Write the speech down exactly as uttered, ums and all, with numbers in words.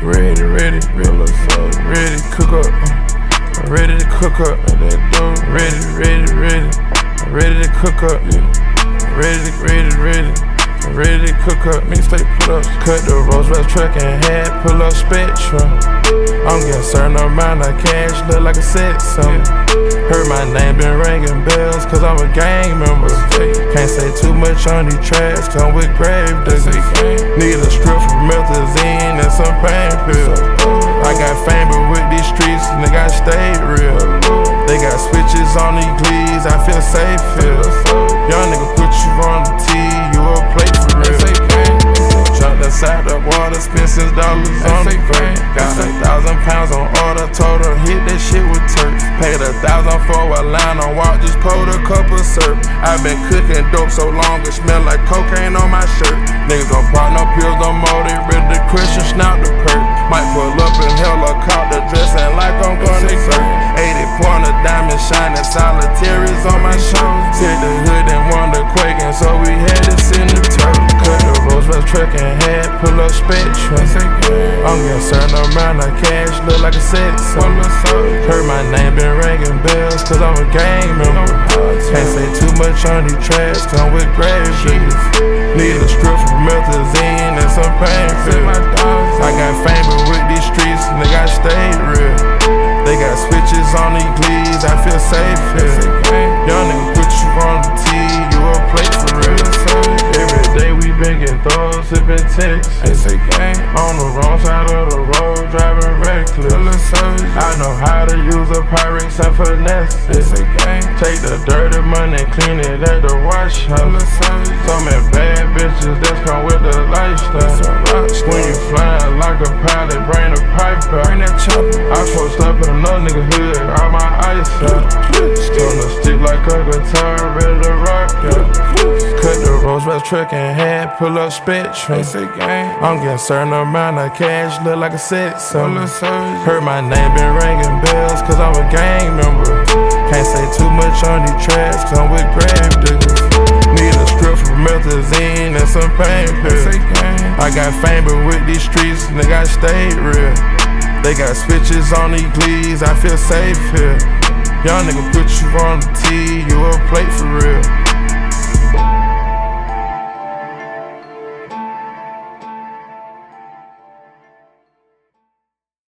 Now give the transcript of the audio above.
Ready, ready, ready, ready to cook up. I'm ready to cook up. Ready, ready, ready. I'm ready to cook up. Ready, ready, ready. I'm ready to cook up. Mixtape pull up. Cut the Roosevelt truck and had pull up Spectrum. I'm getting certain amount of cash, look like a set something. Heard my name been ringing bells, cause I'm a gang member. Can't say too much on these tracks, come with grave diggers. Need a strip for methazine and some pain pills. I got fame, but with these streets, nigga, I stayed real. They got switches on these glees, I feel safe here. Young nigga put you on the tee, you a plate for real. Jumped inside the water, spent six dollars on the break. Got a thousand pounds on order, told her hit that shit with Turk. Paid a thousand for a line on walk, just pulled a cup of syrup. I been cooking dope so long, it smell like cocaine on my shirt. Niggas gon' pop no pills no more, they ready to Christian, snout the perk. Might pull up in helicopter, dressing like I'm gonna surf. eighty pointer diamond shining, solitaries on my shirt. Hit the hood and wonder quaking, so we had to send the turf. Cut the Roosevelt truck and had pull up Spectrum. I'm getting certain amount of cash, look like a set something. Heard my name been ringing bells, cause I'm a gang member. Can't say too much on these tracks, come with grave diggers. Need a strip for methazine and some pain pills. I got fame, but with these streets, nigga, I stayed real. They got switches on these glees, I feel safe here. Young nigga put you on the tee, you a plate for real. Every day we been getting throws, sipping texts. On the wrong side of the road, driving reckless. I know how to use a Pyrex and finesse it. Take the dirty money, clean it at the wash house. So many bad bitches that's come with the lifestyle. When you flying like a pilot, bring the pipe out. I post up in another nigga hood, all my ice out. Gonna stick like a guitar, ready to rock out. Cut the Roosevelt truck and had pull up Spectrum. I'm getting certain amount of cash, look like a set something. Heard my name been ringing bells, cause I'm a gang member. Can't say too much on these tracks, come with grave diggers. Need a strip for methazine and some pain pills. I got fame, but with these streets, nigga, I stayed real. They got switches on these glees, I feel safe here. Young nigga put you on the tee, you a plate for real.